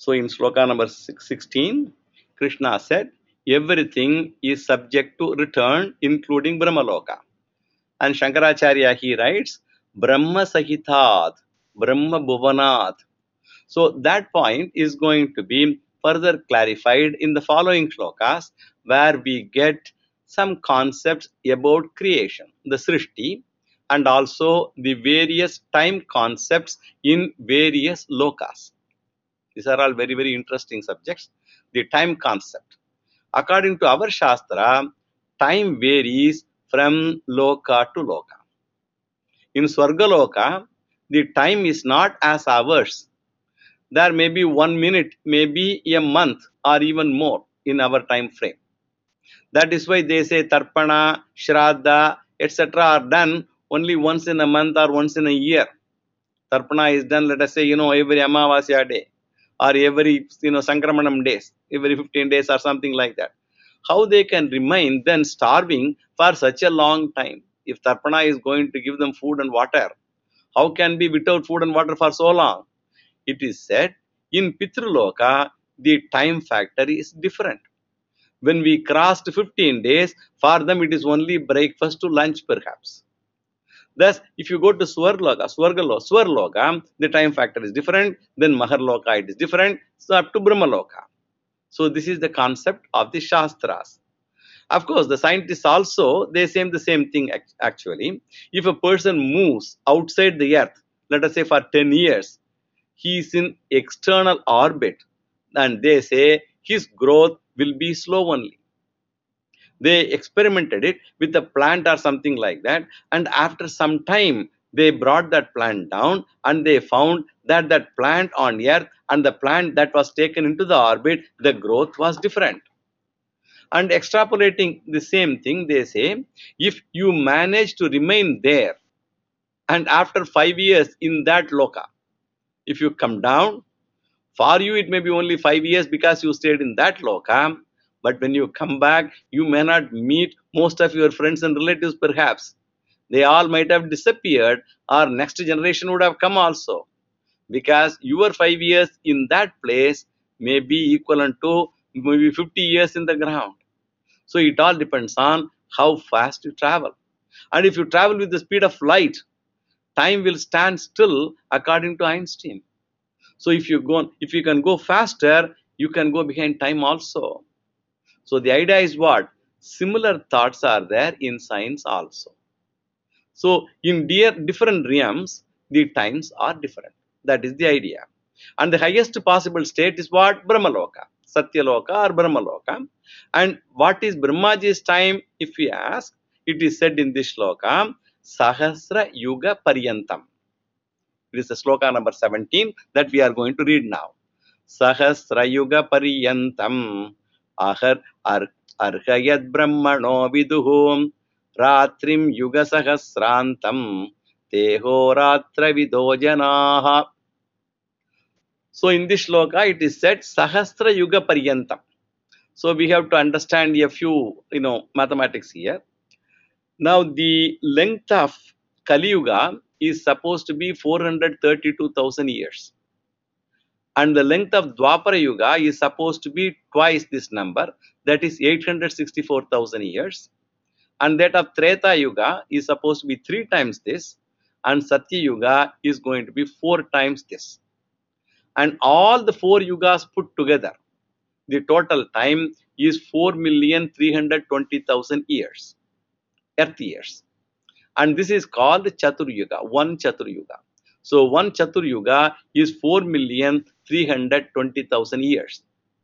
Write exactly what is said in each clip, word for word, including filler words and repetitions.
So in sloka number sixteen, Krishna said, everything is subject to return, including Brahmaloka. And Shankaracharya, he writes, Brahma Sahitat, Brahma Bhuvanat. So that point is going to be further clarified in the following shlokas, where we get some concepts about creation, the Srishti, and also the various time concepts in various lokas. These are all very, very interesting subjects. The time concept. According to our Shastra, time varies from loka to loka. In Swargaloka, the time is not as hours. There may be one minute, maybe a month, or even more in our time frame. That is why they say Tarpana, Shraddha, et cetera are done only once in a month or once in a year. Tarpana is done, let us say, you know, every Amavasya day, or every, you know, Sankramanam days, every fifteen days or something like that. How they can remain then starving for such a long time? If Tarpana is going to give them food and water, how can be without food and water for so long? It is said, in Pitraloka, the time factor is different. When we crossed fifteen days, for them it is only breakfast to lunch perhaps. Thus, if you go to Swarloka, Swargaloka, Swarloka, the time factor is different, then Maharloka it is different, so up to Brahmaloka. So this is the concept of the Shastras. Of course, the scientists also, they say the same thing actually. If a person moves outside the earth, let us say for ten years, he is in external orbit, and they say his growth will be slow only. They experimented it with a plant or something like that, and after some time they brought that plant down and they found that that plant on earth and the plant that was taken into the orbit, the growth was different. And extrapolating the same thing, they say, if you manage to remain there and after five years in that loka, if you come down, for you it may be only five years because you stayed in that loka, but when you come back, you may not meet most of your friends and relatives perhaps. They all might have disappeared, or next generation would have come also. Because your five years in that place may be equivalent to maybe fifty years in the ground. So it all depends on how fast you travel. And if you travel with the speed of light, time will stand still according to Einstein. So if you go, if you can go faster, you can go behind time also. So the idea is what? Similar thoughts are there in science also. So in dear different realms, the times are different. That is the idea. And the highest possible state is what? Brahmaloka, Satyaloka or Brahmaloka. And what is Brahmaji's time? If we ask, it is said in this shloka, Sahasra Yuga Paryantam. It is the sloka number seventeen that we are going to read now. Sahasra Yuga Paryantam Ahar ar, Arhayat Brahmano Viduhum Ratrim Yuga Sahasrantam Teho Ratra Vidojanaha. So in this shloka it is said Sahasra Yuga Paryantam. So we have to understand a few, you know, mathematics here. Now the length of Kali Yuga is supposed to be four hundred thirty-two thousand years. And the length of Dwapara Yuga is supposed to be twice this number, that is eight hundred sixty-four thousand years. And that of Treta Yuga is supposed to be three times this, and Satya Yuga is going to be four times this. And all the four yugas put together, the total time is four million three hundred twenty thousand years, earth years. And this is called Chatur Yuga, one Chatur Yuga. So one Chatur Yuga is four million three hundred twenty thousand years.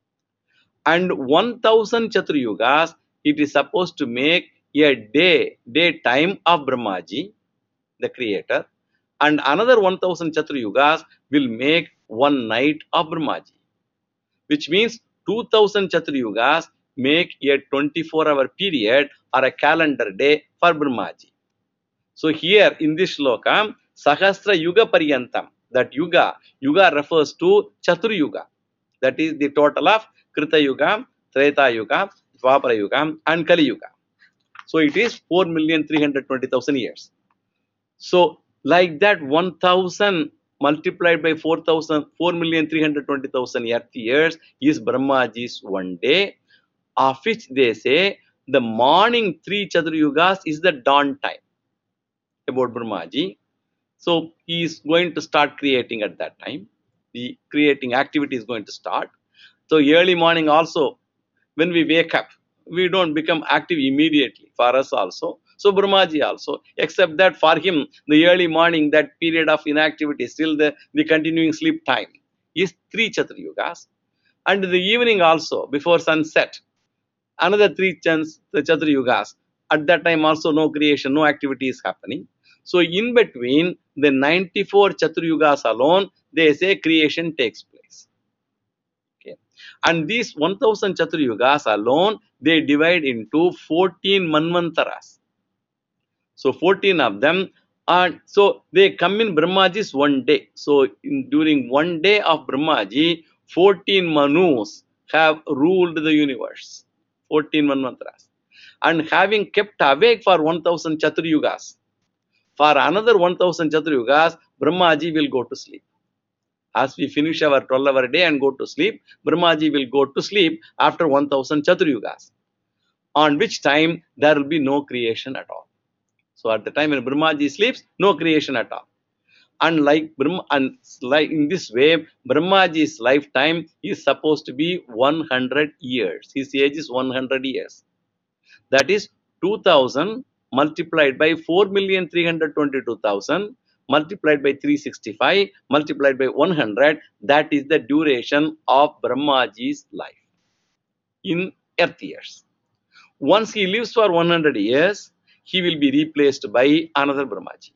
And one thousand Chatur Yugas, it is supposed to make a day, day time of Brahmaji, the creator. And another one thousand Chatur Yugas will make one night of Brahmaji. Which means two thousand Chatur Yugas make a twenty-four hour period or a calendar day for Brahmaji. So here in this shloka, Sahasra Yuga Paryantam, that Yuga, Yuga refers to Chatur Yuga. That is the total of Krita Yuga, Treta Yuga, Dwapara Yuga and Kali Yuga. So it is four million three hundred twenty thousand years. So like that one thousand multiplied by four thousand, four million three hundred twenty thousand earth years is Brahmaji's one day, of which they say the morning three Chaturyugas is the dawn time about Brahmaji. So he is going to start creating at that time. The creating activity is going to start. So early morning also, when we wake up, we don't become active immediately for us also. So Brahmaji also, except that for him, the early morning, that period of inactivity, still the, the continuing sleep time is three Chaturyugas. And the evening also, before sunset, another three chans, the Chaturyugas. At that time also no creation, no activity is happening. So in between the ninety-four Chaturyugas alone, they say creation takes place. Okay. And these one thousand Chaturyugas alone, they divide into fourteen Manvantaras. So fourteen of them, and so they come in Brahmaji's one day. So in, during one day of Brahmaji, fourteen Manus have ruled the universe. fourteen Manvantaras. And having kept awake for one thousand Chaturyugas, for another one thousand Chaturyugas, Brahmaji will go to sleep. As we finish our twelve hour day and go to sleep, Brahmaji will go to sleep after one thousand Chaturyugas, on which time there will be no creation at all. So at the time when Brahmaji sleeps, no creation at all. And like Brahma, and like in this way, Brahmaji's lifetime is supposed to be one hundred years. His age is one hundred years. That is two thousand multiplied by four million three hundred twenty-two thousand multiplied by three hundred sixty-five multiplied by one hundred. That is the duration of Brahmaji's life in earth years. Once he lives for one hundred years, he will be replaced by another Brahmaji.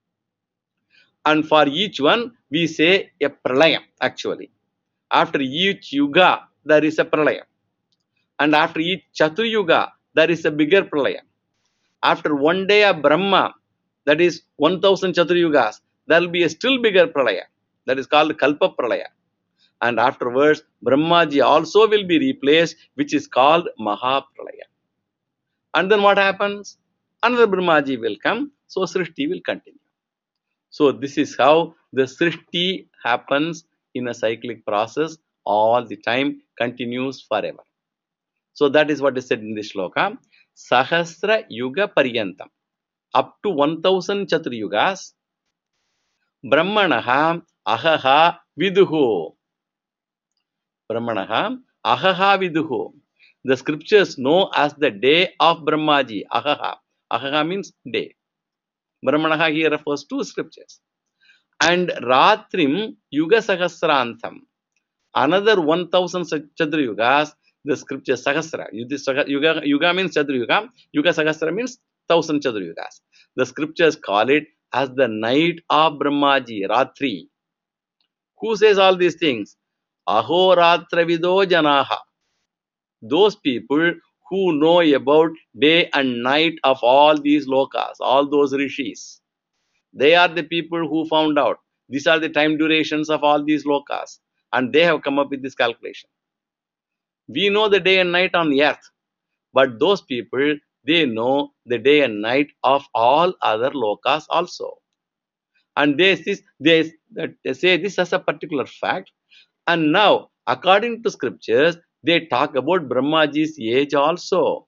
And for each one, we say a pralayam actually. After each yuga, there is a pralayam. And after each Chaturyuga, there is a bigger pralayam. After one day of Brahma, that is one thousand Chaturyugas, there will be a still bigger pralaya. That is called Kalpa Pralaya. And afterwards, Brahmaji also will be replaced, which is called Mahapralaya. And then what happens? Another Brahmaji will come, so Srishti will continue. So this is how the Srishti happens in a cyclic process all the time, continues forever. So that is what is said in this shloka. Sahasra Yuga Paryantam. Up to one thousand Chaturyugas, Brahmanaha Ahaha Viduhu. Brahmanaha Ahaha Viduhu. The scriptures know as the day of Brahmaji. Ahaha. Ahaha means day. Brahmanaha here refers to scriptures. And Ratrim Yuga Sahasrantam. Another one thousand Chaturyugas, the scripture Sahasra. Yuga, Yuga means Chaturyuga. Yuga Sahasra means thousand Chaturyugas. The scriptures call it as the night of Brahmaji, Ratri. Who says all these things? Ahoratra Vido Janaha. Those people who know about day and night of all these lokas, all those rishis. They are the people who found out. These are the time durations of all these lokas. And they have come up with this calculation. We know the day and night on the earth. But those people, they know the day and night of all other lokas also. And they, they, they say this as a particular fact. And now, according to scriptures, they talk about Brahmaji's age also.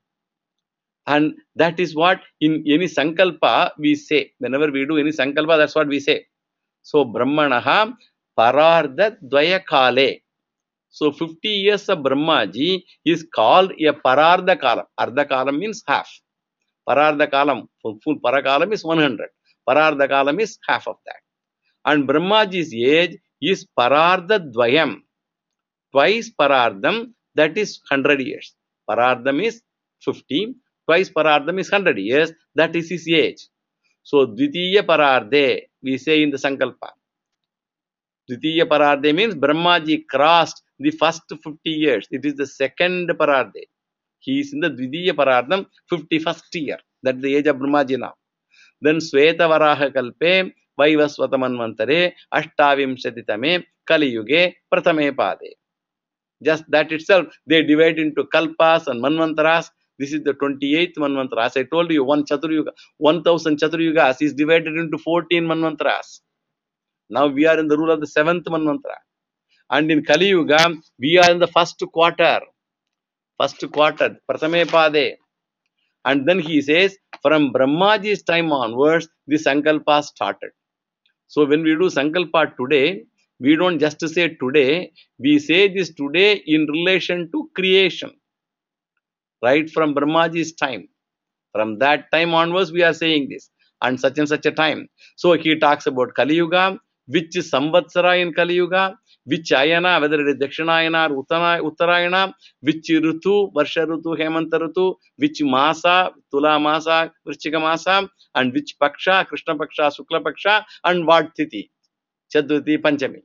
And that is what in any sankalpa we say. Whenever we do any sankalpa, that's what we say. So, Brahmanaha Parardha Dvaya Kale. So, fifty years of Brahmaji is called a Parardha Kalam. Ardha Kalam means half. Parardha Kalam, full Parakalam is one hundred. Parardha Kalam is half of that. And Brahmaji's age is Parardha Dvayam. Twice Parardham, that is one hundred years. Parardham is fifty. Twice Parardham is one hundred years. That is his age. So, Dvitiya Parardhe, we say in the Sankalpa. Dvitiya Parardhe means Brahmaji crossed the first fifty years. It is the second Parardhe. He is in the Dvitiya Parardham, fifty-first year. That is the age of Brahmaji now. Then Sweta Varaha Kalpe, Vaivasvatamanvantare, Ashtavimshatitame, Kali Yuge, Pratame Pade. Just that itself, they divide into Kalpas and Manvantaras. This is the twenty-eighth Manvantara. As I told you, one Chaturyuga, one thousand Chaturyugas is divided into fourteen Manvantaras. Now we are in the rule of the seventh Manvantara. And in Kali Yuga, we are in the first quarter. First quarter, Prathame Pade. And then he says, from Brahmaji's time onwards, the Sankalpa started. So when we do Sankalpa today, we don't just say today, we say this today in relation to creation. Right from Brahmaji's time. From that time onwards, we are saying this. And such and such a time. So he talks about Kali Yuga, which is Samvatsara in Kali Yuga, which Ayana, whether it is Dakshinayana or Uttarayana, which Rutu, Varsha Rutu, Hemanta Rutu, which Masa, Tula Masa, Vrishchika Masa, and which Paksha, Krishna Paksha, Sukla Paksha, and what Tithi, Chaturthi, Panchami.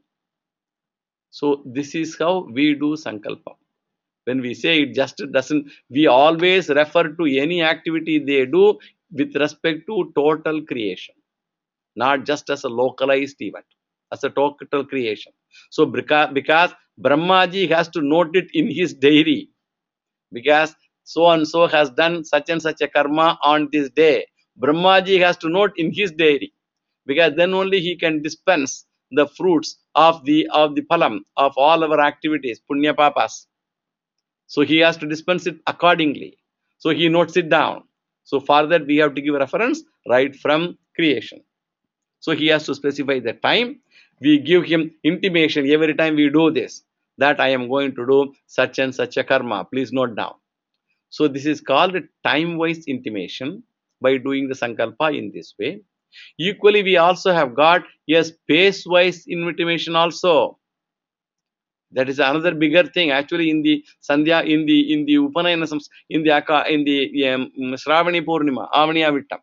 So this is how we do Sankalpa. When we say it just doesn't, we always refer to any activity they do with respect to total creation, not just as a localized event, as a total creation. So because, because Brahmaji has to note it in his diary, because so and so has done such and such a karma on this day, Brahmaji has to note in his diary, because then only he can dispense the fruits of the of the phalam of all our activities, punya papas. So he has to dispense it accordingly. So he notes it down. So for that we have to give a reference right from creation. So he has to specify the time. We give him intimation every time we do this, that I am going to do such and such a karma. Please note down. So this is called time-wise intimation by doing the Sankalpa in this way. Equally, we also have got a space-wise intimation also. That is another bigger thing. Actually, in the Sandhya, in the in the Upanayana, in the in the um, Shravani Purnima, Avaniya Vittam,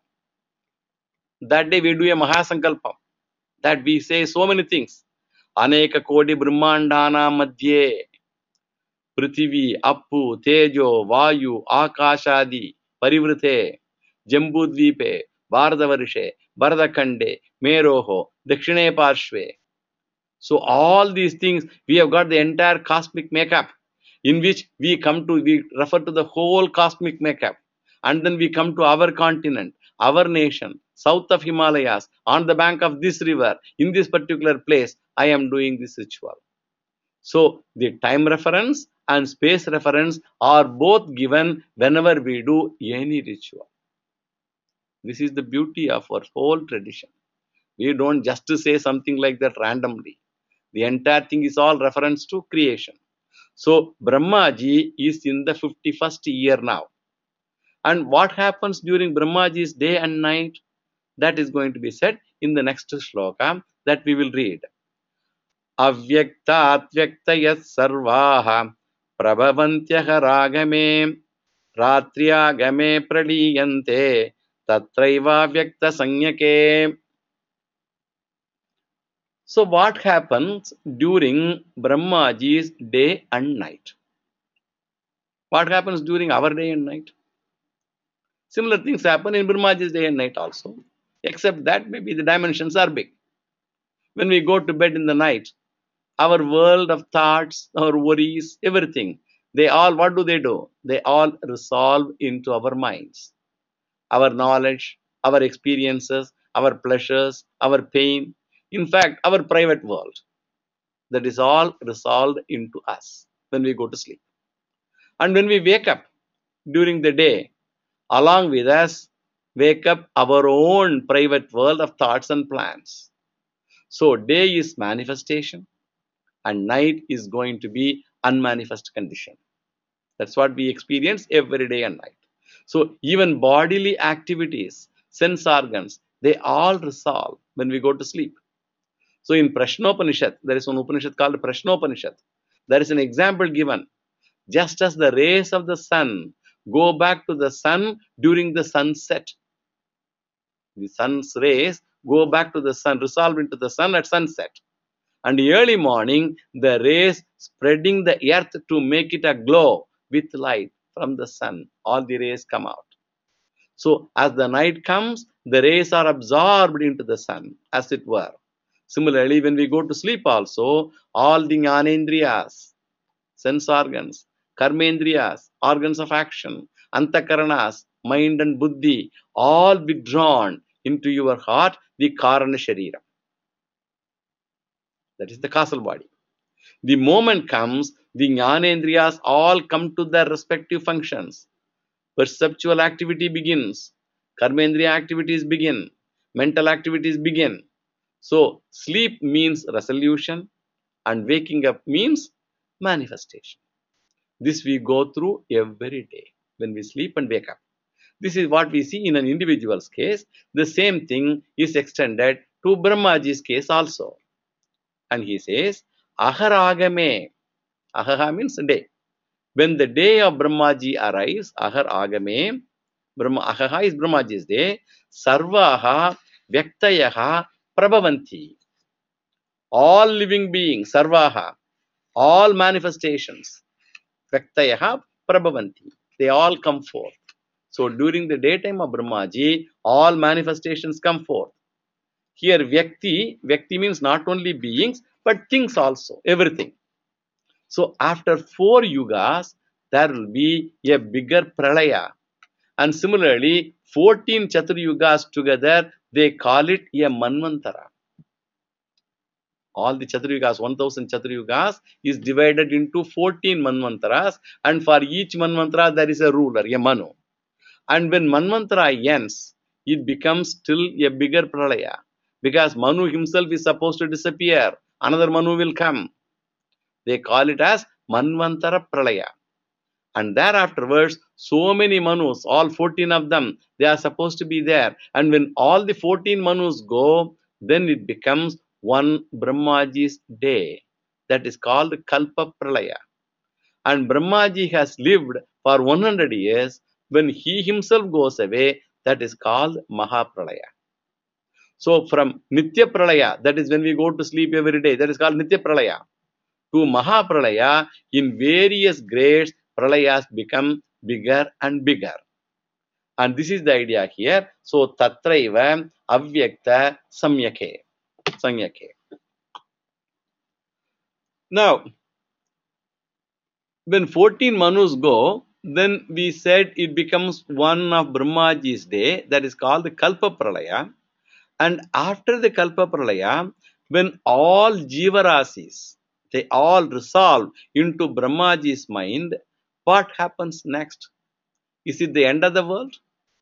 that day we do a Mahasankalpam. That we say so many things. Aneka Kodi Brahmandana Madhye, Prithvi, Appu, Tejo, Vayu, Akashadi, Parivrite, Jambudvipe, Bharadavarishe, Bharadakande, Meroho, Dakshine Parshve. So all these things, we have got the entire cosmic makeup, in which we come to, we refer to the whole cosmic makeup. And then we come to our continent, our nation, south of Himalayas, on the bank of this river, in this particular place, I am doing this ritual. So the time reference and space reference are both given whenever we do any ritual. This is the beauty of our whole tradition. We don't just say something like that randomly. The entire thing is all reference to creation. So Brahmaji is in the fifty-first year now. And what happens during Brahmaji's day and night? That is going to be said in the next shloka that we will read. Avyakta atvyakta sarvaha prabhavantyaha ragame ratriyagame praliyante tatraiva vyakta sanyake. So what happens during Brahmaji's day and night? What happens during our day and night? Similar things happen in Brahmaji's day and night also, except that maybe the dimensions are big. When we go to bed in the night, our world of thoughts, our worries, everything, they all, what do they do? They all resolve into our minds. Our knowledge, our experiences, our pleasures, our pain, in fact, our private world. That is all resolved into us when we go to sleep. And when we wake up during the day, along with us, wake up our own private world of thoughts and plans. So day is manifestation and night is going to be unmanifest condition. That's what we experience every day and night. So even bodily activities, sense organs, they all resolve when we go to sleep. So in Prashnopanishad, there is one Upanishad called Prashnopanishad. There is an example given. Just as the rays of the sun go back to the sun during the sunset, the sun's rays go back to the sun, resolve into the sun at sunset. And early morning, the rays spreading the earth to make it aglow with light from the sun. All the rays come out. So as the night comes, the rays are absorbed into the sun, as it were. Similarly, when we go to sleep also, all the jnanendriyas, sense organs, karmendriyas, organs of action, antakaranas, mind and buddhi, all withdrawn into your heart, the karana sharira. That is the causal body. The moment comes, the Jnanendriyas all come to their respective functions. Perceptual activity begins. Karmendriya activities begin. Mental activities begin. So, sleep means resolution and waking up means manifestation. This we go through every day when we sleep and wake up. This is what we see in an individual's case. The same thing is extended to Brahmaji's case also. And he says, Aharagame. Ahaha means day. When the day of Brahmaji arrives, Ahar Agame, Brahma, Ahaha is Brahmaji's day, Sarvaha Vyaktayaha Prabhavanti. All living beings, Sarvaha, all manifestations, Vyaktayaha Prabhavanti. They all come forth. So during the daytime of Brahmaji, all manifestations come forth. Here Vyakti, Vyakti means not only beings, but things also, everything. So after four yugas, there will be a bigger pralaya. And similarly, fourteen Chaturyugas together, they call it a Manvantara. All the Chaturyugas, one thousand Chaturyugas is divided into fourteen Manvantaras, and for each Manvantara there is a ruler, a Manu. And when Manvantara ends, it becomes still a bigger pralaya, because Manu himself is supposed to disappear. Another Manu will come. They call it as Manvantara Pralaya. And thereafterwards, so many Manus, all fourteen of them, they are supposed to be there. And when all the fourteen Manus go, then it becomes one Brahmaji's day. That is called Kalpa Pralaya. And Brahmaji has lived for one hundred years. When he himself goes away, that is called Mahapralaya. So from Nitya Pralaya, that is when we go to sleep every day, that is called Nitya Pralaya, to Mahapralaya, in various grades, pralayas become bigger and bigger. And this is the idea here. So, tatraiva avyakta samyake. Samyake. Now, when fourteen Manus go, then we said it becomes one of Brahmaji's day, that is called the Kalpa Pralaya. And after the Kalpa Pralaya, when all Jivarasis, they all resolve into Brahmaji's mind, what happens next? Is it the end of the world?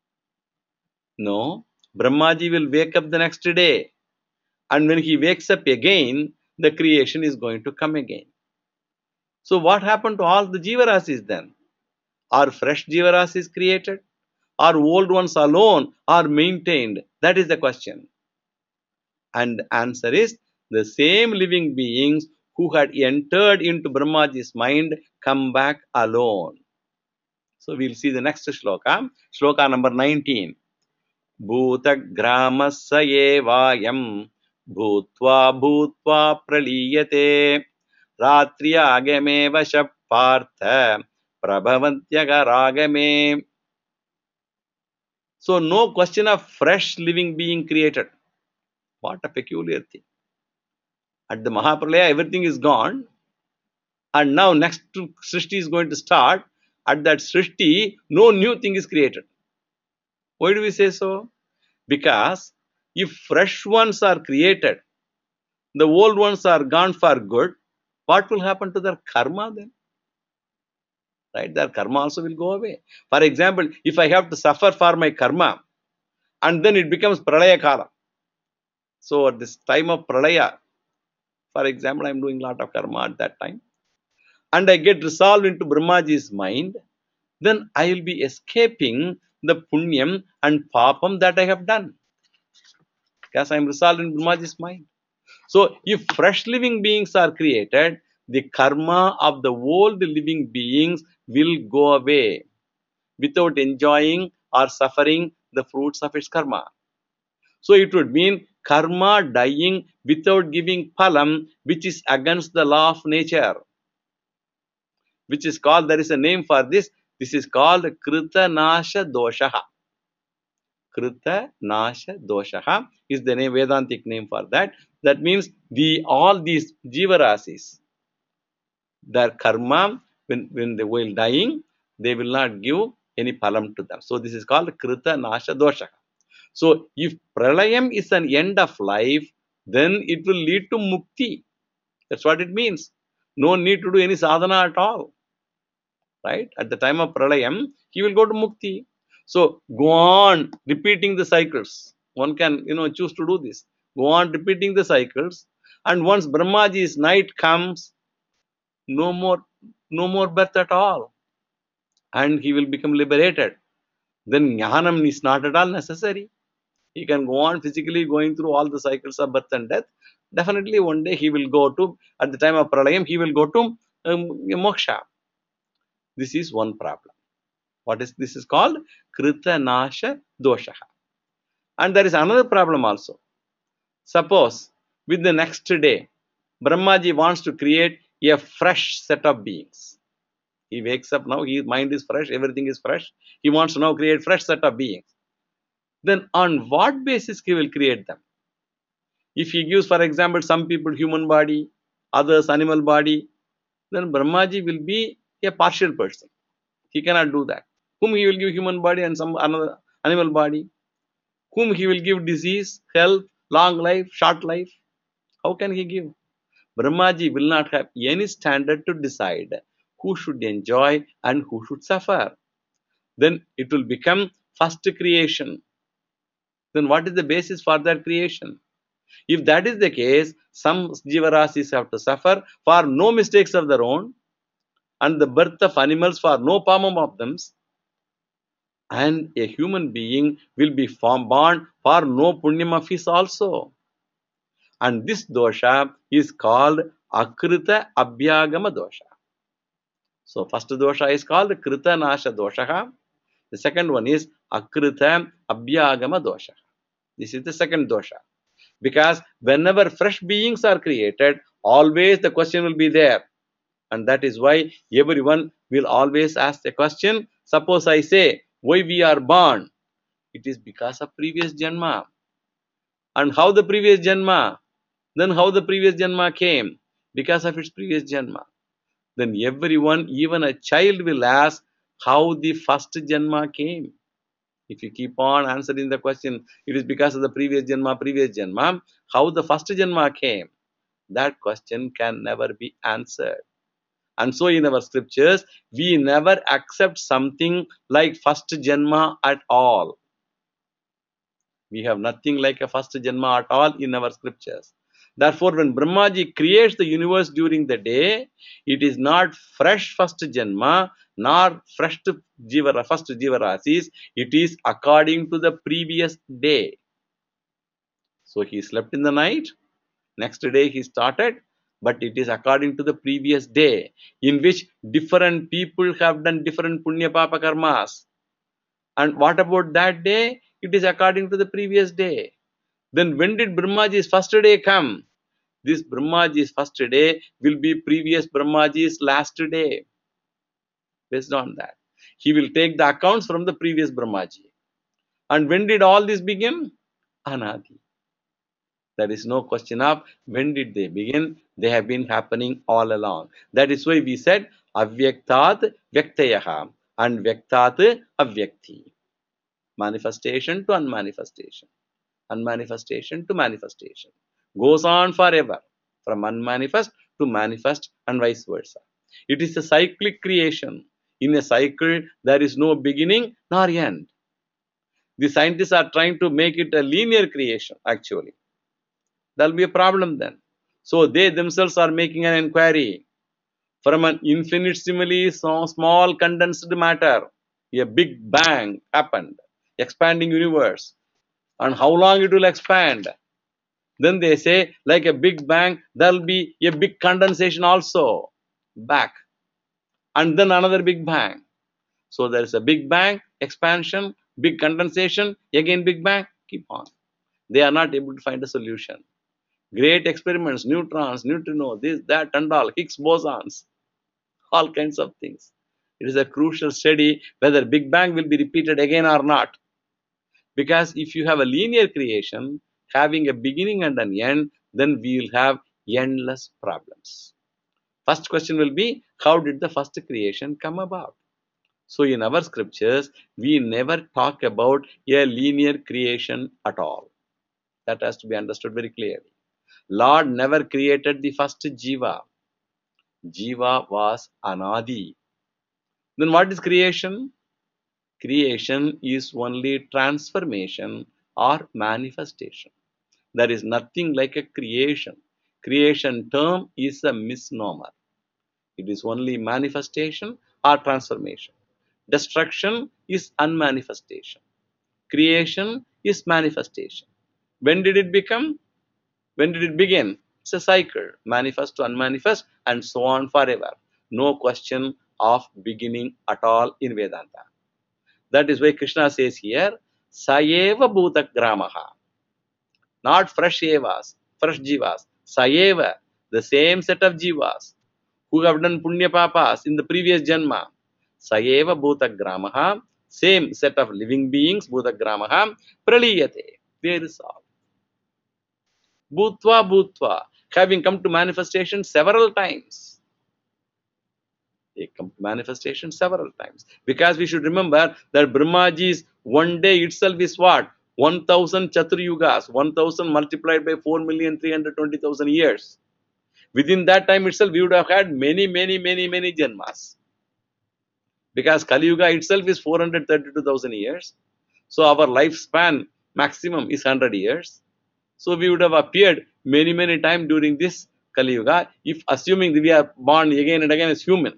No. Brahmaji will wake up the next day. And when he wakes up again, the creation is going to come again. So what happened to all the Jivarasis then? Are fresh Jivarasis created? Or old ones alone are maintained? That is the question. And the answer is, the same living beings who had entered into Brahmaji's mind come back alone. So we'll see the next shloka, shloka number nineteen. Bhutagramasya evayam bhutva bhutva praliyate ratriyagameva shappartha prabhavantyagharagame. So no question of fresh living being created. What a peculiar thing. At the Mahapralaya, everything is gone. And now next to Srishti is going to start. At that Srishti, no new thing is created. Why do we say so? Because if fresh ones are created, the old ones are gone for good, what will happen to their karma then? Right? Their karma also will go away. For example, if I have to suffer for my karma, and then it becomes pralaya kala. So at this time of pralaya, for example, I am doing a lot of karma at that time, and I get resolved into Brahmaji's mind, then I will be escaping the punyam and papam that I have done, because I am resolved in Brahmaji's mind. So if fresh living beings are created, the karma of the old living beings will go away without enjoying or suffering the fruits of its karma. So it would mean karma dying without giving phalam, which is against the law of nature, which is called, there is a name for this, this is called Krita Nasha Doshaha. Krita Nasha Doshaha is the name, Vedantic name for that. That means the all these Jivarasis, their karma, when, when they will dying, they will not give any phalam to them. So this is called Krita Nasha Doshaha. So if pralayam is an end of life, then it will lead to mukti. That's what it means. No need to do any sadhana at all. Right? At the time of pralayam, he will go to mukti. So go on repeating the cycles. One can, you know, choose to do this. Go on repeating the cycles. And once Brahmaji's night comes, no more, no more birth at all. And he will become liberated. Then jnanam is not at all necessary. He can go on physically going through all the cycles of birth and death. Definitely one day he will go to, at the time of pralayam, he will go to um, moksha. This is one problem. What is this is called? Krita Nasha Dosha. And there is another problem also. Suppose with the next day, Brahmaji wants to create a fresh set of beings. He wakes up now, his mind is fresh, everything is fresh. He wants to now create fresh set of beings. Then on what basis he will create them? If he gives, for example, some people human body, others animal body, then Brahmaji will be a partial person. He cannot do that. Whom he will give human body and some another animal body? Whom he will give disease, health, long life, short life? How can he give? Brahmaji will not have any standard to decide who should enjoy and who should suffer. Then it will become first creation. Then what is the basis for that creation? If that is the case, some jivarasis have to suffer for no mistakes of their own, and the birth of animals for no palm of them, and a human being will be form born for no punyam of his also. And this dosha is called akrita abhyagama dosha. So first dosha is called krita nasha dosha. The second one is akrita abhyagama dosha. This is the second dosha. Because whenever fresh beings are created, always the question will be there. And that is why everyone will always ask the question. Suppose I say, why we are born? It is because of previous janma. And how the previous janma? Then how the previous janma came? Because of its previous janma. Then everyone, even a child, will ask how the first janma came. If you keep on answering the question, it is because of the previous janma, previous janma, how the first janma came. That question can never be answered. And so in our scriptures, we never accept something like first janma at all. We have nothing like a first janma at all in our scriptures. Therefore, when Brahmaji creates the universe during the day, it is not fresh first janma, nor fresh jivara, first jivarasis. It is according to the previous day. So he slept in the night. Next day he started, but it is according to the previous day, in which different people have done different punya papa karmas. And what about that day? It is according to the previous day. Then when did Brahmaji's first day come? This Brahmaji's first day will be previous Brahmaji's last day. Based on that, he will take the accounts from the previous Brahmaji. And when did all this begin? Anadi. There is no question of when did they begin. They have been happening all along. That is why we said avyaktat vyaktayaha and vyaktat avyakti. Manifestation to unmanifestation. Unmanifestation to manifestation. Goes on forever. From unmanifest to manifest and vice versa. It is a cyclic creation. In a cycle, there is no beginning nor end. The scientists are trying to make it a linear creation, actually. There will be a problem then. So they themselves are making an inquiry. From an infinitesimally small condensed matter, a big bang happened, expanding universe. And how long it will expand? Then they say, like a big bang, there will be a big condensation also back. And then another big bang. So there is a big bang, expansion, big condensation, again big bang, keep on. They are not able to find a solution. Great experiments, neutrons, neutrino, this, that, and all, Higgs bosons, all kinds of things. It is a crucial study whether Big Bang will be repeated again or not. Because if you have a linear creation, having a beginning and an end, then we will have endless problems. First question will be, how did the first creation come about? So in our scriptures, we never talk about a linear creation at all. That has to be understood very clearly. Lord never created the first Jiva. Jiva was Anadi. Then what is creation? Creation is only transformation or manifestation. There is nothing like a creation. Creation term is a misnomer. It is only manifestation or transformation. Destruction is unmanifestation. Creation is manifestation. When did it become? When did it begin? It's a cycle. Manifest to unmanifest and so on forever. No question of beginning at all in Vedanta. That is why Krishna says here, Sayeva Bhuta Gramaha. Not fresh evas, fresh jivas. Sayeva, the same set of jivas who have done punya papas in the previous janma. Sayeva Bhuta Gramaha, same set of living beings, Bhuta Gramaha, Praliyate. They resolve. Bhutva Bhutva, having come to manifestation several times. They come to manifestation several times. Because we should remember that Brahmaji's one day itself is what? one thousand Chaturyugas, one thousand multiplied by four million three hundred twenty thousand years. Within that time itself, we would have had many, many, many, many janmas. Because Kali Yuga itself is four hundred thirty-two thousand years. So our lifespan maximum is one hundred years. So we would have appeared many, many times during this Kali Yuga, if assuming that we are born again and again as humans.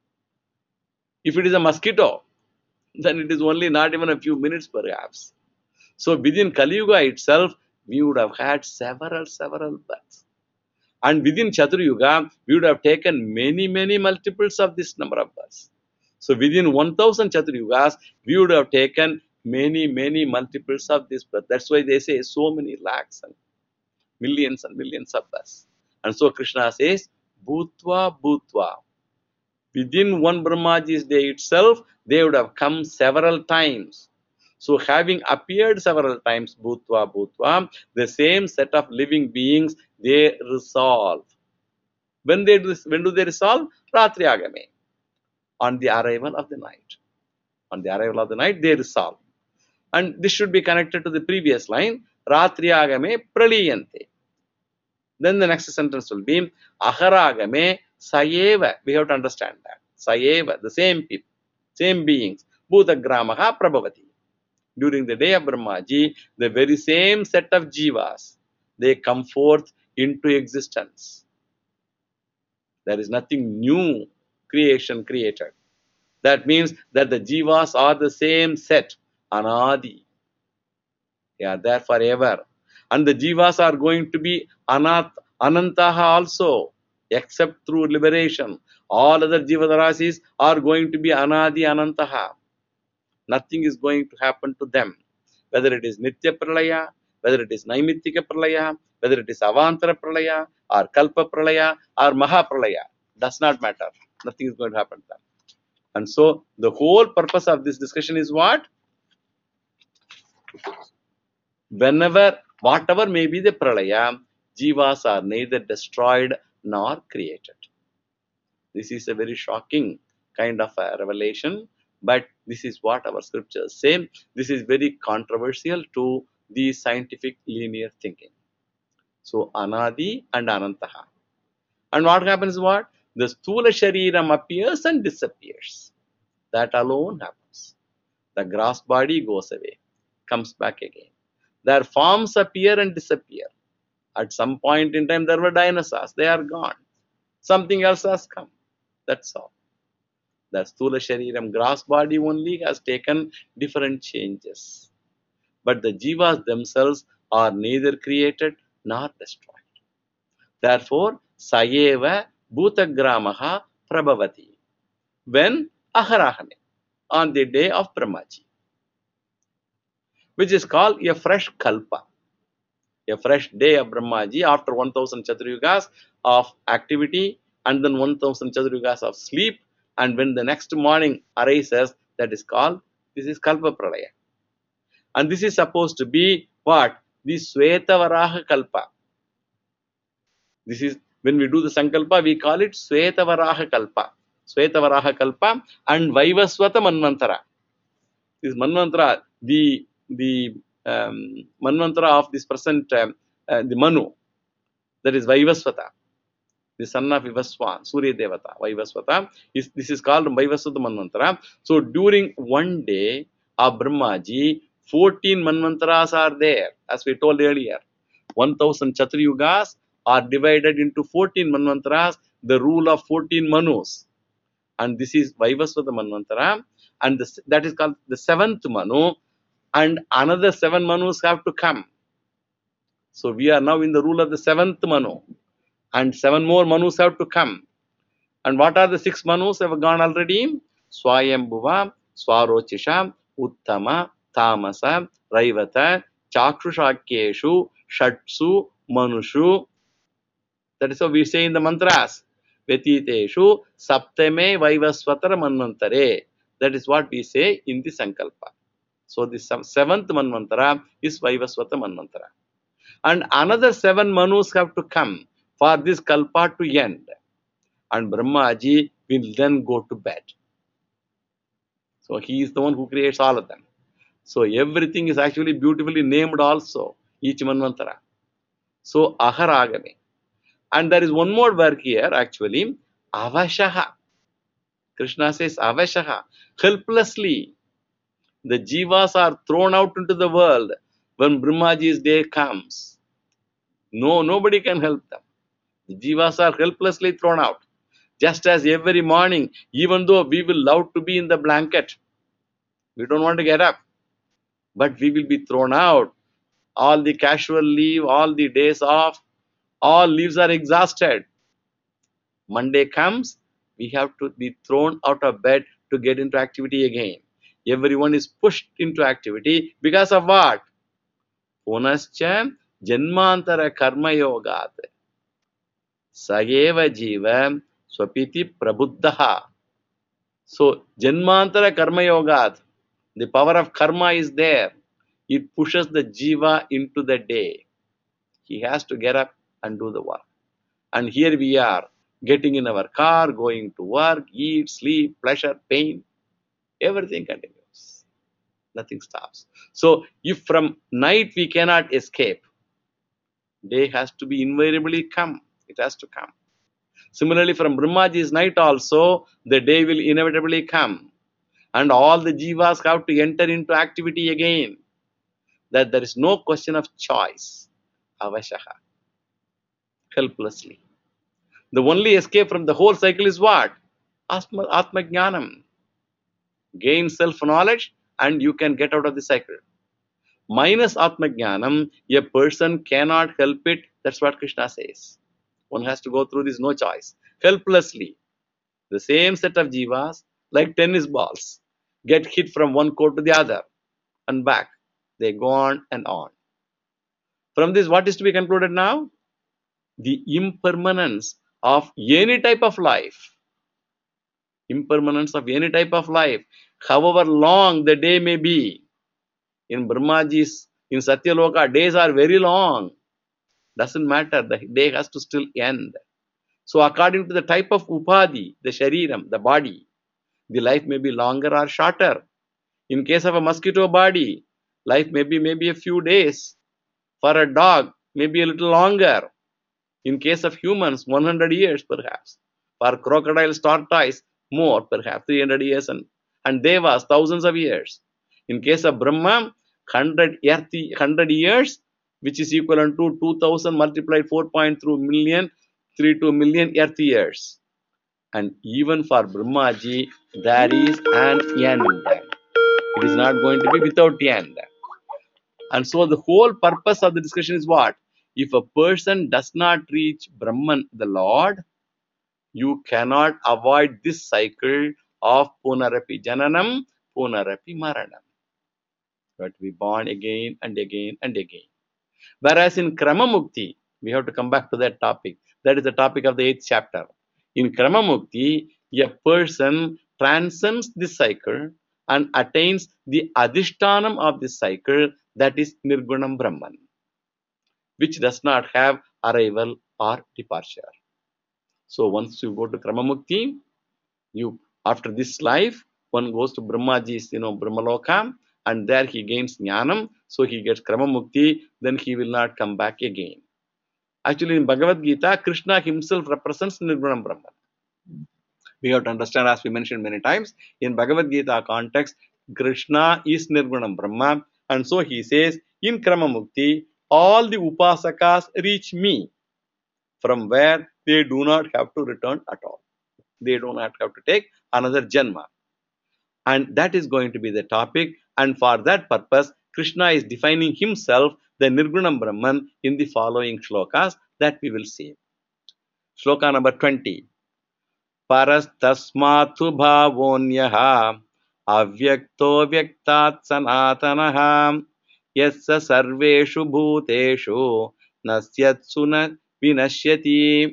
If it is a mosquito, then it is only not even a few minutes perhaps. So within Kali Yuga itself, we would have had several, several births. And within Chatur Yuga, we would have taken many, many multiples of this number of births. So within one thousand Chatur Yugas, we would have taken many, many multiples of this birth. That's why they say so many lakhs and millions and millions of births. And so Krishna says, Bhutva Bhutva. Within one Brahmaji's day itself, they would have come several times. So having appeared several times, Bhutva Bhutva, the same set of living beings, they resolve. When, they, when do they resolve? Ratri Agame. On the arrival of the night. On the arrival of the night, they resolve. And this should be connected to the previous line, Ratri Agame Praliyante. Then the next sentence will be, Aharagame Sayeva. We have to understand that. Sayeva, the same people, same beings. Bhutagramaha Prabhavati. During the day of Brahmaji, the very same set of jivas, they come forth into existence. There is nothing new creation created. That means that the jivas are the same set, Anadi. They are there forever. And the jivas are going to be anat, Anantaha also, except through liberation. All other jivadarasis are going to be Anadi Anantaha. Nothing is going to happen to them. Whether it is Nitya Pralaya, whether it is Naimittika Pralaya, whether it is Avantara Pralaya, or Kalpa Pralaya, or Maha Pralaya, does not matter. Nothing is going to happen to them. And so, the whole purpose of this discussion is what? Whenever, whatever may be the Pralaya, Jivas are neither destroyed nor created. This is a very shocking kind of a revelation. But this is what our scriptures say. This is very controversial to the scientific linear thinking. So, Anadi and Anantaha. And what happens is what? The Sthula Shariram appears and disappears. That alone happens. The gross body goes away, comes back again. Their forms appear and disappear. At some point in time, there were dinosaurs. They are gone. Something else has come. That's all. The Sthula Shariram, gross body only, has taken different changes. But the Jivas themselves are neither created nor destroyed. Therefore, Sayeva Bhutagramaha Prabhavati. When? Aharahame, on the day of Brahmaji, which is called a fresh Kalpa. A fresh day of Brahmaji after one thousand Chaturyugas of activity and then one thousand Chaturyugas of sleep. And when the next morning arises, that is called, this is Kalpa Pralaya. And this is supposed to be what? The Svetavaraha Kalpa. This is, when we do the Sankalpa, we call it Svetavaraha Kalpa. Svetavaraha Kalpa and Vaivasvata Manvantara. This Manvantara, the, the um, Manvantara of this present, um, uh, the Manu. That is Vaivasvata, the son of Vivaswan, Surya Devata. Vaivasvata is this is called Vaivasvata Manvantara. So during one day of Brahmaji, fourteen Manvantaras are there, as we told earlier. one thousand Chaturayugas are divided into fourteen Manvantaras, the rule of fourteen Manus. And this is Vaivasvata Manvantara, and this, that is called the seventh Manu, and another seven Manus have to come. So we are now in the rule of the seventh Manu, and seven more Manus have to come. And what are the six Manus have gone already? Swayambhuva, Swarochisha, Uttama, Tamasa, Raivata, Chakshushakeshu, Shatsu, Manushu. That is what we say in the mantras. Vyatiteshu, Saptame, Vaivasvatara Manvantare. That is what we say in the Sankalpa. So the seventh Manvantara is Vaivasvata Manvantara. And another seven Manus have to come for this Kalpa to end. And Brahmaji will then go to bed. So he is the one who creates all of them. So everything is actually beautifully named also, each Manvantara. So Aharagame. And there is one more word here actually, Avashaha. Krishna says Avashaha, helplessly. The jivas are thrown out into the world when Brahmaji's day comes. No, nobody can help them. The jivas are helplessly thrown out. Just as every morning, even though we will love to be in the blanket, we don't want to get up, but we will be thrown out. All the casual leave, all the days off, all leaves are exhausted. Monday comes, we have to be thrown out of bed to get into activity again. Everyone is pushed into activity because of what? Punascha Janmantara Karma Yogat. Sayeva Jiva Swapiti Prabuddha. So, Janmantara Karma Yogat, the power of karma is there. It pushes the jiva into the day. He has to get up and do the work. And here we are, getting in our car, going to work, eat, sleep, pleasure, pain, everything continues. Nothing stops. So, if from night we cannot escape, day has to be invariably come. It has to come. Similarly, from Brahmaji's night also, the day will inevitably come. And all the jivas have to enter into activity again. That there is no question of choice. Avashaha. Helplessly. The only escape from the whole cycle is what? Atma, Atma Jnanam. Gain self-knowledge and you can get out of the cycle. Minus Atma Jnanam, a person cannot help it. That's what Krishna says. One has to go through this, no choice. Helplessly. The same set of jivas, like tennis balls, get hit from one court to the other and back. They go on and on. From this, what is to be concluded now? The impermanence of any type of life. Impermanence of any type of life. However long the day may be. In Brahmaji's, in Satyaloka, days are very long. Doesn't matter, the day has to still end. So according to the type of upadhi, the shariram, the body, the life may be longer or shorter. In case of a mosquito body, life may be maybe a few days. For a dog, maybe a little longer. In case of humans, one hundred years perhaps. For crocodiles, tortoise, more perhaps, three hundred years. And, and devas, thousands of years. In case of Brahma, one hundred years, which is equivalent to two thousand multiplied four point three million, three to million earth years. And even for Brahmaji, there is an end. It is not going to be without end. And so the whole purpose of the discussion is what? If a person does not reach Brahman, the Lord, you cannot avoid this cycle of Punarapi Jananam, Punarapi Maranam. You have to be born again and again and again. Whereas in Krama Mukti, we have to come back to that topic. That is the topic of the eighth chapter. In Krama Mukti, a person transcends this cycle and attains the adhishtanam of this cycle, that is Nirgunam Brahman, which does not have arrival or departure. So once you go to Krama Mukti, you, after this life, one goes to Brahmaji's, you know, Brahmaloka, and there he gains Jnanam, so he gets Krama Mukti, then he will not come back again. Actually, in Bhagavad Gita, Krishna himself represents Nirgunam Brahman. We have to understand, as we mentioned many times, in Bhagavad Gita context, Krishna is Nirgunam Brahma, and so he says, in Krama Mukti, all the Upasakas reach me, from where they do not have to return at all. They do not have to take another Janma. And that is going to be the topic, and for that purpose, Krishna is defining himself, the Nirgunam Brahman, in the following shlokas that we will see. Shloka number twenty. Parastasmatu bhavonyah avyakto vyaktat sanatanaha yassa sarveshu bhuteshu nasyatsu na vinashyati.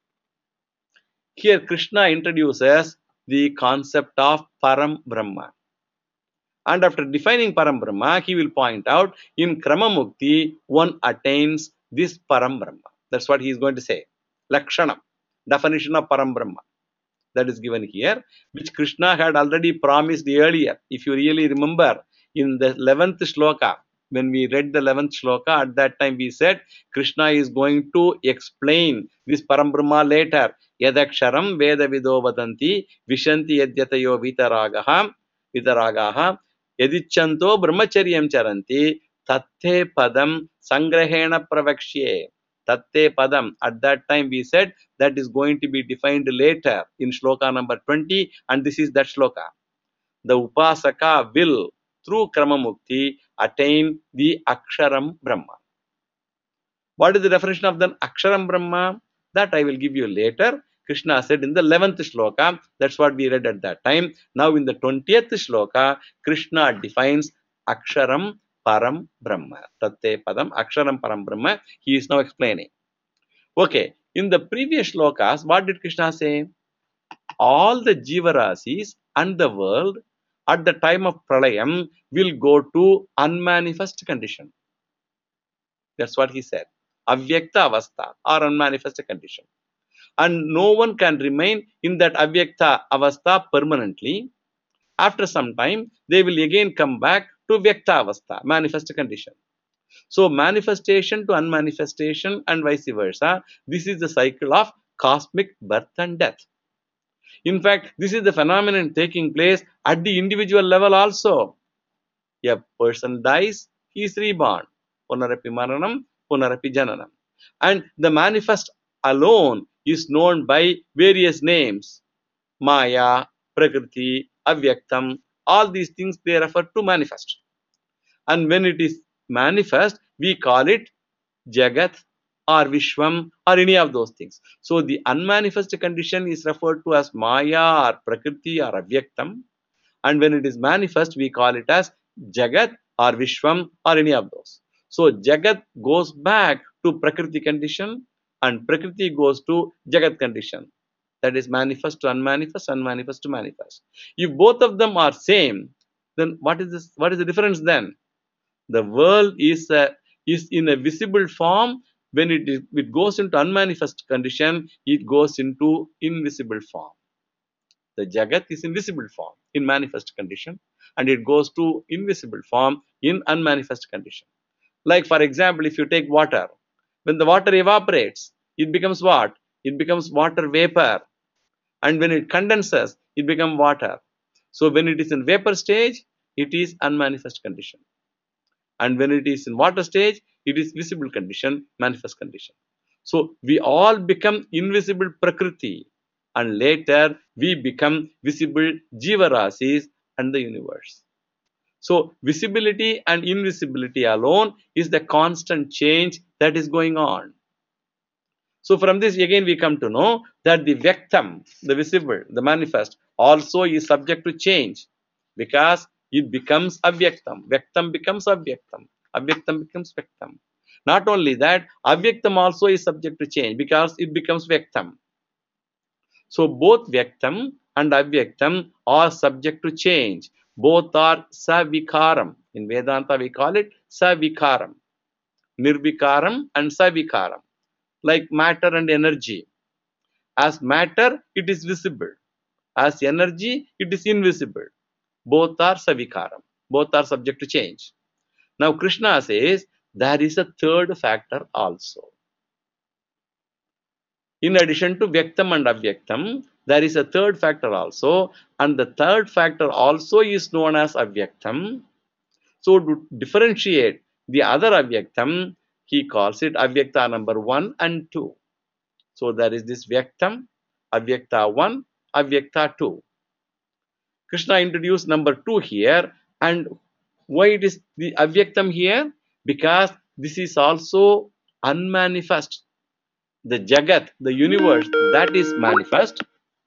Here Krishna introduces the concept of Param Brahma. And after defining Param Brahma, he will point out, in Krama Mukti, one attains this Param Brahma. That's what he is going to say. Lakshanam, definition of Param Brahma. That is given here, which Krishna had already promised earlier. If you really remember, in the eleventh shloka, when we read the eleventh shloka, at that time we said, Krishna is going to explain this Param Brahma later. Yadaksharam Veda Vido Vadanti Vishanti Yadyatayo Vitaragaha Vitaragaha Yadichanto Brahmacharyam Charanti Tatte Padam Sangrahena Pravakshye. Tatte Padam. At that time we said that is going to be defined later in shloka number twenty, and this is that shloka. The Upasaka will, through Krama Mukti, attain the Aksharam Brahma. What is the definition of the Aksharam Brahma? That I will give you later. Krishna said in the eleventh shloka, that's what we read at that time. Now in the twentieth shloka, Krishna defines Aksharam Param Brahma. Tatte Padam Aksharam Param Brahma. He is now explaining. Okay, in the previous shlokas, what did Krishna say? All the Jivarasis and the world at the time of Pralayam will go to unmanifest condition. That's what he said. Avyakta avastha, or unmanifest condition. And no one can remain in that avyakta avastha permanently. After some time, they will again come back to vyakta avastha, manifest condition. So manifestation to unmanifestation and vice versa, this is the cycle of cosmic birth and death. In fact, this is the phenomenon taking place at the individual level also. A person dies, he is reborn. Punarapi maranam, punarapi jananam. And the manifest alone is known by various names. Maya, Prakriti, Avyaktam, all these things they refer to manifest. And when it is manifest, we call it Jagat or Vishwam or any of those things. So the unmanifest condition is referred to as Maya or Prakriti or Avyaktam. And when it is manifest, we call it as Jagat or Vishwam or any of those. So Jagat goes back to Prakriti condition and Prakriti goes to Jagat condition. That is manifest to unmanifest, unmanifest to manifest. If both of them are same, then what is this? What is the difference then? The world is a, is in a visible form. When it, is, it goes into unmanifest condition, it goes into invisible form. The Jagat is in visible form, in manifest condition, and it goes to invisible form in unmanifest condition. Like for example, if you take water, when the water evaporates, it becomes what? It becomes water vapor. And when it condenses, it becomes water. So when it is in vapor stage, it is unmanifest condition. And when it is in water stage, it is visible condition, manifest condition. So we all become invisible Prakriti, and later we become visible Jiva Rasis and the universe. So visibility and invisibility alone is the constant change that is going on. So from this again we come to know that the Vyaktam, the visible, the manifest, also is subject to change, because it becomes Avyaktam. Vyaktam becomes Avyaktam. Avyaktam becomes Vyaktam. Not only that, Avyaktam also is subject to change because it becomes Vyaktam. So both Vyaktam and Avyaktam are subject to change. Both are Savikaram. In Vedanta we call it Savikaram. Nirvikaram and Savikaram. Like matter and energy. As matter, it is visible. As energy, it is invisible. Both are Savikaram. Both are subject to change. Now Krishna says there is a third factor also. In addition to Vyaktam and Avyaktam, there is a third factor also, and the third factor also is known as Avyaktam. So to differentiate the other Avyaktam, he calls it Avyakta number one and two. So there is this Vyaktam, Avyakta one, Avyakta two. Krishna introduced number two here, and why it is the Avyaktam here? Because this is also unmanifest. The Jagat, the universe, that is manifest.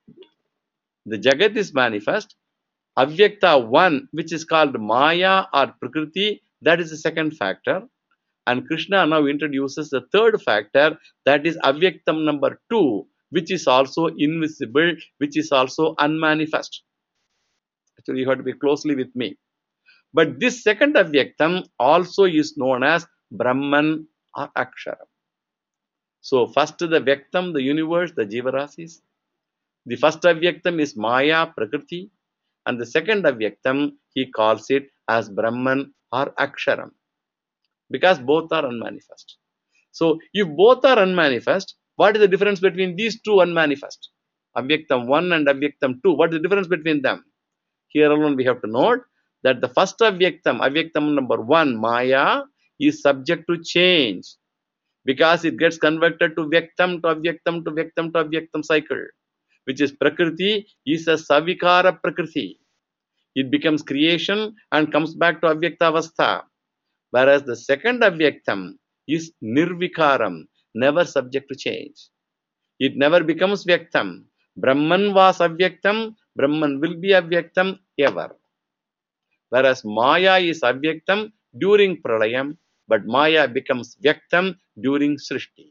The Jagat is manifest. Avyakta one, which is called Maya or Prakriti, that is the second factor. And Krishna now introduces the third factor, that is Avyaktam number two, which is also invisible, which is also unmanifest. Actually, you have to be closely with me. But this second Avyaktam also is known as Brahman or Aksharam. So first the Vyaktam, the universe, the Jivarasis. The first Avyaktam is Maya, Prakriti. And the second Avyaktam, he calls it as Brahman or Aksharam. Because both are unmanifest. So if both are unmanifest, what is the difference between these two unmanifest? Avyaktam one and Avyaktam two. What is the difference between them? Here alone we have to note that the first Avyaktam, Avyaktam number one, Maya, is subject to change. Because it gets converted to Vyaktam to Avyaktam to Vyaktam to Avyaktam cycle. Which is Prakriti, is a Savikara Prakriti. It becomes creation and comes back to Avyakta Avastha. Whereas the second Avyaktam is Nirvikaram, never subject to change. It never becomes Vyaktam. Brahman was Avyaktam, Brahman will be Avyaktam ever. Whereas Maya is Avyaktam during Pralayam, but Maya becomes Vyaktam during Srishti.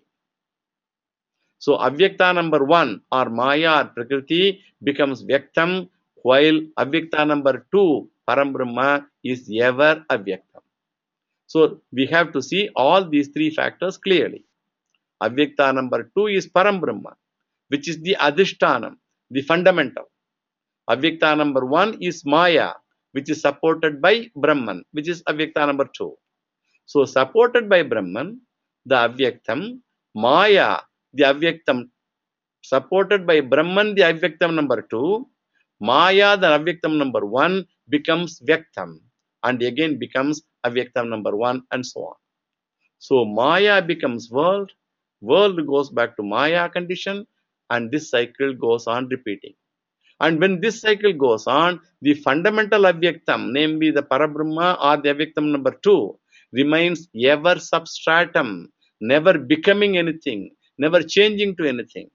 So Avyakta number one or Maya or Prakriti becomes Vyaktam, while Avyakta number two, Parambrahma, is ever Avyaktam. So we have to see all these three factors clearly. Avyakta number two is Parambrahma, which is the Adhishtanam, the fundamental. Avyakta number one is Maya, which is supported by Brahman, which is Avyakta number two. So supported by Brahman, the Avyaktam, Maya, the Avyaktam, supported by Brahman, the Avyaktam number two, Maya, the Avyaktam number one, becomes Vyaktam and again becomes Avyaktam number one and so on. So Maya becomes world, world goes back to Maya condition, and this cycle goes on repeating. And when this cycle goes on, the fundamental Avyaktam, namely the Parabrahma or the Avyaktam number two, remains ever substratum, never becoming anything, never changing to anything.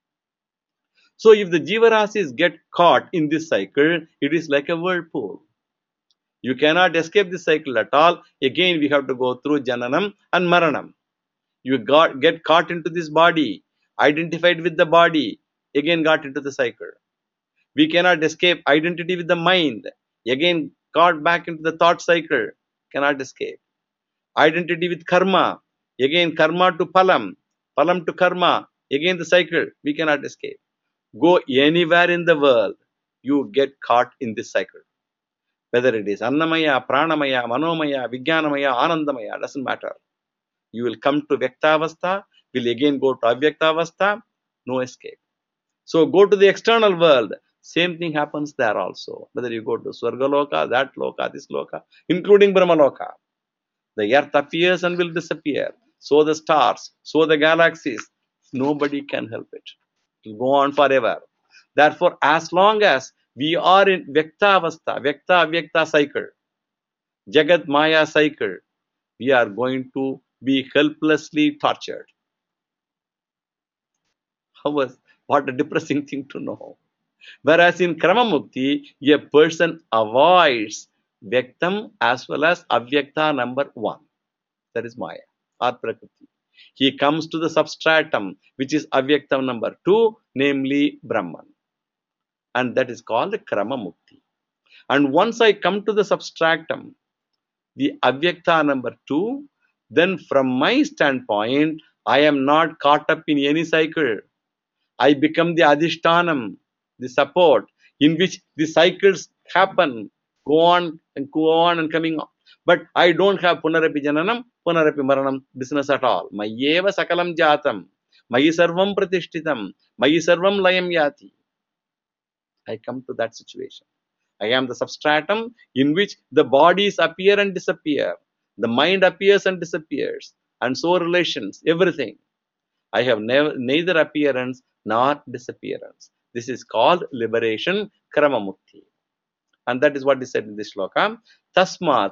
So if the Jivarasis get caught in this cycle, it is like a whirlpool. You cannot escape this cycle at all. Again, we have to go through Jananam and Maranam. You got, get caught into this body, identified with the body, again got into the cycle. We cannot escape identity with the mind, again caught back into the thought cycle, cannot escape. Identity with karma, again karma to palam, palam to karma, again the cycle, we cannot escape. Go anywhere in the world, you get caught in this cycle. Whether it is Annamaya, Pranamaya, Manomaya, Vijnanamaya, Anandamaya, doesn't matter. You will come to Vyaktavastha, will again go to Avyaktavastha, no escape. So go to the external world, same thing happens there also. Whether you go to Swargaloka, that Loka, this Loka, including Brahmaloka. The earth appears and will disappear. So the stars, so the galaxies, nobody can help it. It will go on forever. Therefore, as long as we are in Vyaktavastha, Vyakta Avyakta cycle, Jagat Maya cycle, we are going to be helplessly tortured. How was, what a depressing thing to know. Whereas in Kramamukti, a person avoids Vyaktam as well as Avyakta number one. That is Maya or Prakriti. He comes to the substratum, which is Avyaktam number two, namely Brahman. And that is called Kramamukti. And once I come to the substratum, the Avyakta number two, then from my standpoint, I am not caught up in any cycle. I become the Adhishtanam, the support, in which the cycles happen, go on and go on and coming on. But I don't have Punarapi Jananam, Punarapi Maranam business at all. Mayeva Sakalam Jatam. Mayi sarvam pratishtitam. Mayi sarvam layam yati. I come to that situation. I am the substratum in which the bodies appear and disappear. The mind appears and disappears. And so relations, everything. I have never, neither appearance nor disappearance. This is called liberation, Kramamukti. And that is what is said in this shloka. Tasmat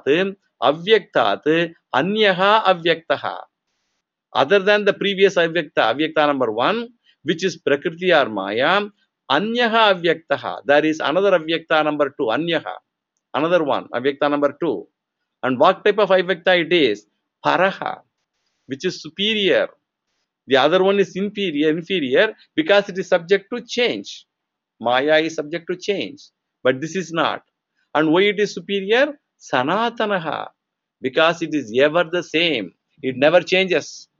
avyaktat anyaha avyaktaha. Other than the previous avyakta, avyakta number one, which is prakriti or maya, anyaha avyaktaha. There is another avyakta number two, anyaha. Another one, avyakta number two. And what type of avyakta it is? Paraha, which is superior. The other one is inferior, inferior because it is subject to change. Maya is subject to change, but this is not. And why it is superior? Sanatanaha, because it is ever the same. It never changes.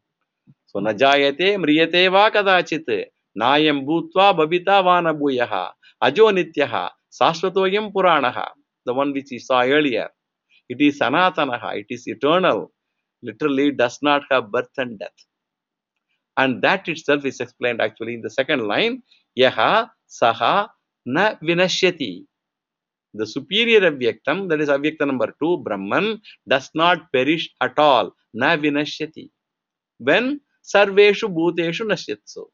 So najayate mriyate va kadachit nayam bhutva babita vana bhuyaha ajo nityaha sashvatoyam puranaha. The one which we saw earlier. It is sanatanaha. It is eternal. Literally does not have birth and death. And that itself is explained actually in the second line. Yaha saha na vinashyati. The superior avyaktam, that is avyakta number two, Brahman, does not perish at all. Na vinashyati. When sarveshu bhuteshu nasyatsu.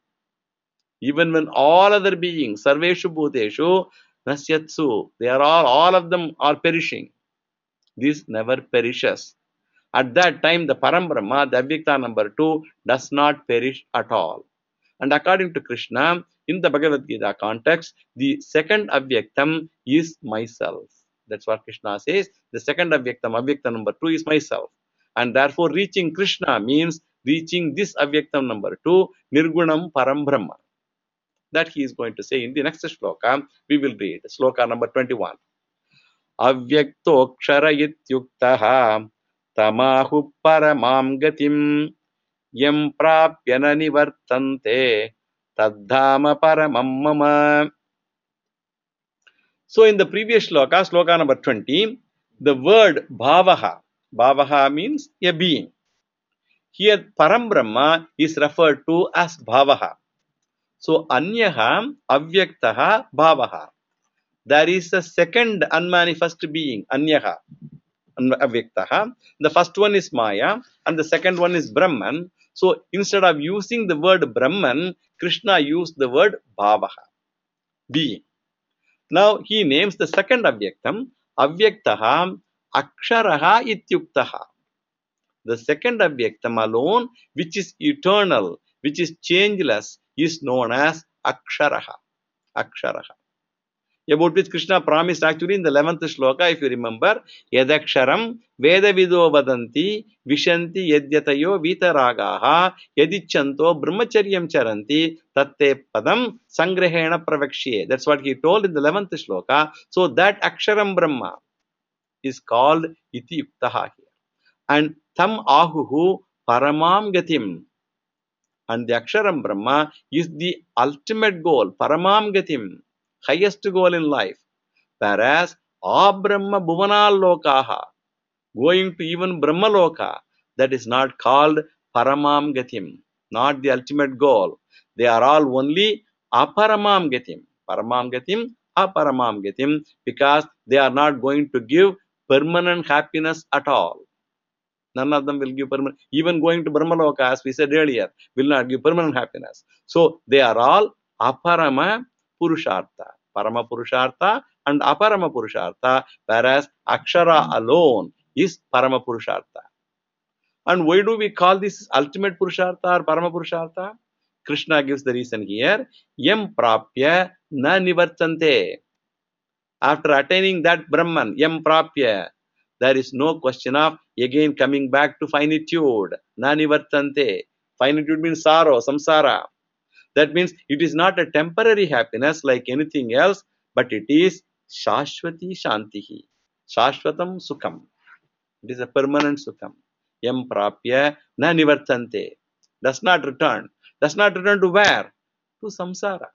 Even when all other beings, sarveshu bhuteshu nasyatsu, they are all, all of them are perishing. This never perishes. At that time, the Param Brahma, the avyakta number two, does not perish at all. And according to Krishna, in the Bhagavad Gita context, the second avyaktam is myself. That's what Krishna says. The second avyaktam, avyakta number two, is myself. And therefore, reaching Krishna means reaching this avyaktam number two, Nirgunam Param Brahma. That he is going to say in the next shloka. We will read shloka number twenty-one. Avyakto ityuktaha tamahu paramam gatim yam prapyana nivartante taddhama paramam mama. So in the previous shloka, shloka number twenty, the word bhavaha, bhavaha means a being. Here Param Brahma is referred to as bhavaha. So anyaha avyaktaha bhavaha. There is a second unmanifest being, anyaha, avyaktaha. The first one is Maya and the second one is Brahman. So instead of using the word Brahman, Krishna used the word bhavaha, being. Now he names the second avyaktam, avyaktaha aksharaha ityuktaha. The second avyaktam alone, which is eternal, which is changeless, is known as aksharaha. Aksharaha. About which Krishna promised actually in the eleventh shloka, if you remember, Yadaksharam Vedavido Vadanti Vishanti Yadyatayo Vitaragaha Yadichanto Brahmacharyam Charanti Tatte Padam Sangrahena Pravakshye. That's what he told in the eleventh shloka. So that Aksharam Brahma is called Iti Yuktaha here. And Tam Ahuhu Paramam Gatim. And the Aksharam Brahma is the ultimate goal, Paramam Gatim. Highest goal in life. Whereas Abrahma Bhuvanal Lokaha, going to even Brahma Loka, that is not called Paramam Gatim, not the ultimate goal. They are all only Aparamam Gatim. Paramam Gatim, Aparamam Gatim, because they are not going to give permanent happiness at all. None of them will give permanent, even going to Brahma Loka, as we said earlier, will not give permanent happiness. So they are all Aparama Purushartha, Parama Purushartha and Aparama Purushartha, whereas Akshara alone is Parama Purushartha. And why do we call this ultimate Purushartha or Parama Purushartha? Krishna gives the reason here. Yam prapya na nivartante. After attaining that Brahman, yam prapya, there is no question of again coming back to finitude. Na nivartante. Finitude means sorrow, samsara. That means it is not a temporary happiness like anything else, but it is Shashwati Shantihi. Shashwatam Sukham. It is a permanent Sukham. Yam Prapya Na Nivartante. Does not return. Does not return to where? To samsara.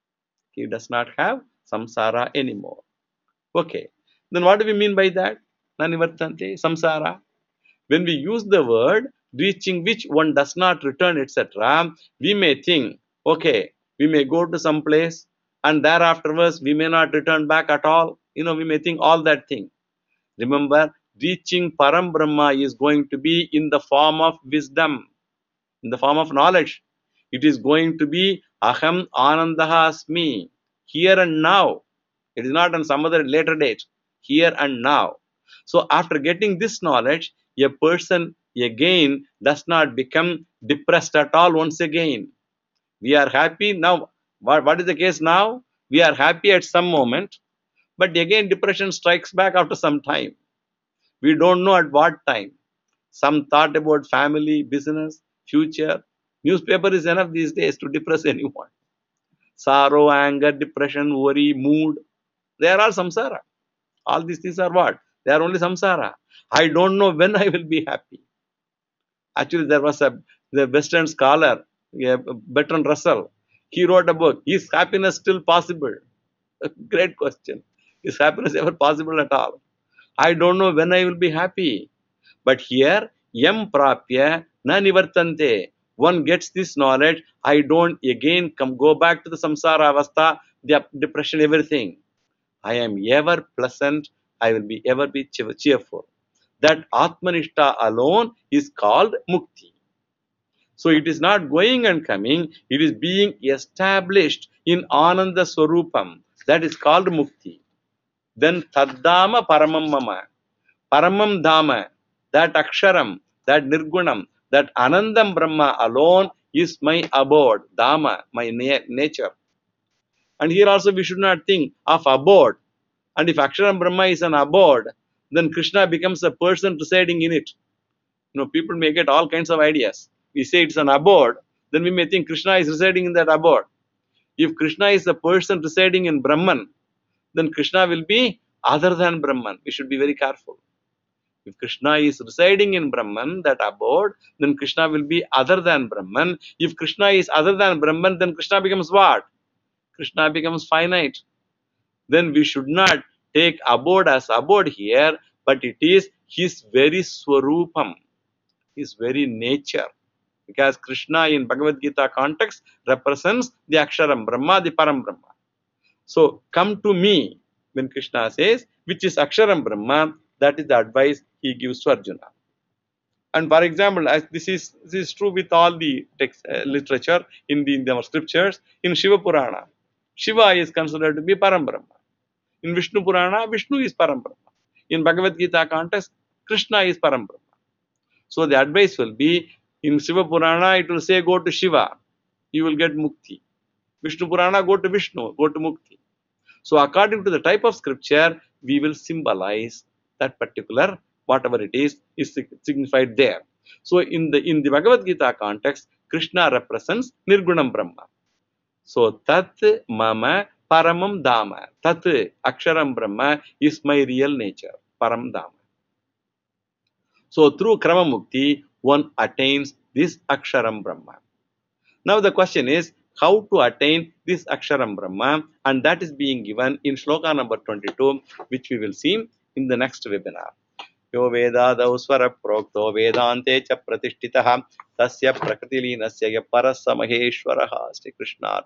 He does not have samsara anymore. Okay. Then what do we mean by that? Na Nivartante, samsara. When we use the word reaching which one does not return, et cetera, we may think, okay, we may go to some place and thereafterwards we may not return back at all. You know, we may think all that thing. Remember, reaching Param Brahma is going to be in the form of wisdom, in the form of knowledge. It is going to be Aham Anandaha Asmi, here and now. It is not on some other later date, here and now. So after getting this knowledge, a person again does not become depressed at all once again. We are happy now. What, what is the case now? We are happy at some moment, but again depression strikes back after some time. We don't know at what time. Some thought about family, business, future. Newspaper is enough these days to depress anyone. Sorrow, anger, depression, worry, mood. They are all samsara. All these things are what? They are only samsara. I don't know when I will be happy. Actually, there was a the Western scholar, Bertrand Russell. He wrote a book. Is happiness still possible? A great question. Is happiness ever possible at all? I don't know when I will be happy. But here, yam prapya na nivartante. One gets this knowledge. I don't again come go back to the samsara avastha, the depression, everything. I am ever pleasant. I will be ever be cheerful. That Atmanishta alone is called mukti. So it is not going and coming. It is being established in Ananda Swarupam. That is called mukti. Then Taddama Paramam Mama. Paramam Dhamma. That Aksharam, that Nirgunam, that Anandam Brahma alone is my abode, Dhamma, my na nature. And here also we should not think of abode. And if Aksharam Brahma is an abode, then Krishna becomes a person residing in it. You know, people may get all kinds of ideas. We say it's an abode, then we may think Krishna is residing in that abode. If Krishna is a person residing in Brahman, then Krishna will be other than Brahman. We should be very careful. If Krishna is residing in Brahman, that abode, then Krishna will be other than Brahman. If Krishna is other than Brahman, then Krishna becomes what? Krishna becomes finite. Then we should not take abode as abode here, but it is his very swarupam, his very nature. Because Krishna in Bhagavad Gita context represents the Aksharam Brahma, the Param Brahma. So come to me, when Krishna says, which is Aksharam Brahma, that is the advice he gives to Arjuna. And for example, as this is this is true with all the text uh, literature in the in our scriptures, in Shiva Purana, Shiva is considered to be Param Brahma. In Vishnu Purana, Vishnu is Param Brahma. In Bhagavad Gita context, Krishna is Param Brahma. So the advice will be, in Shiva Purana, it will say go to Shiva, you will get mukti. Vishnu Purana, go to Vishnu, go to mukti. So according to the type of scripture, we will symbolize that particular, whatever it is, is signified there. So in the in the Bhagavad Gita context, Krishna represents Nirgunam Brahma. So Tat Mama Paramam Dhamma. Tat Aksharam Brahma is my real nature, Param Dhamma. So through Krama Mukti, one attains this Aksharam Brahma. Now the question is, how to attain this Aksharam Brahma, and that is being given in Shloka number twenty-two, which we will see in the next webinar. Yo Vedadav Swara Prokto Vedante cha Pratishtitaha Tasya Prakritilīnasya Parasa Maheshwaraha Sri Krishna